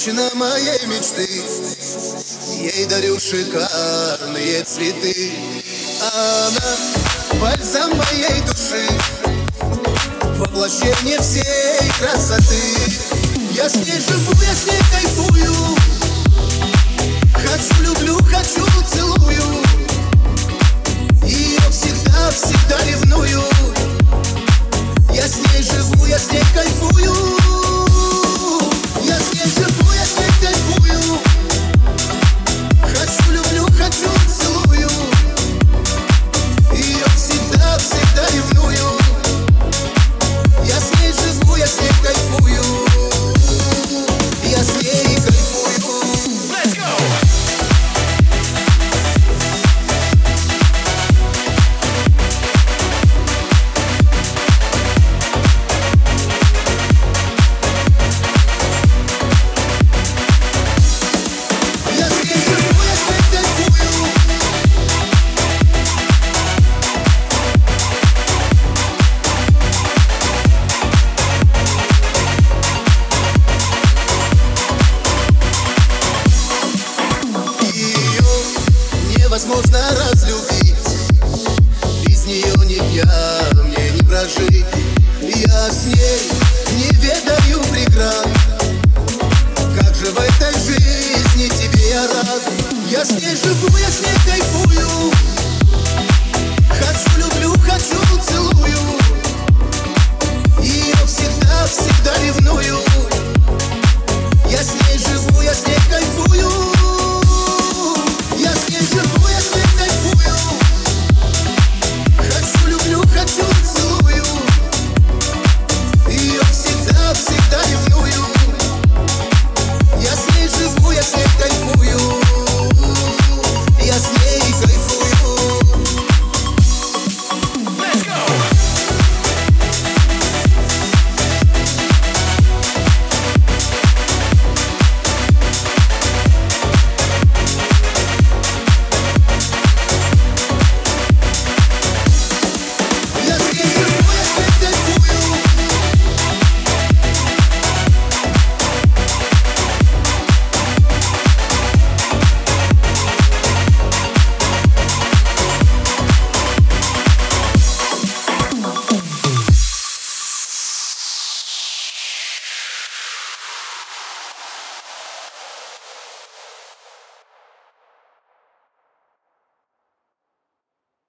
женщина моей мечты. Ей дарю шикарные цветы. Она бальзам моей души, воплощение всей красоты. Я с ней живу, я с ней кайфую. Хочу, люблю, хочу, целую. Ее всегда, всегда ревную. Я с ней живу, я с ней кайфую. Я с ней живу, я с ней кайфую. Хочу, люблю, хочу, целую. Ее всегда, всегда ревную. Я с ней живу, я с ней кайфую. Я с ней кайфую. Let's go! Невозможно разлюбить, без нее ни дня мне не прожить. Я с ней не ведаю преград. Как же в этой жизни тебе я рад. Я с ней живу, я с ней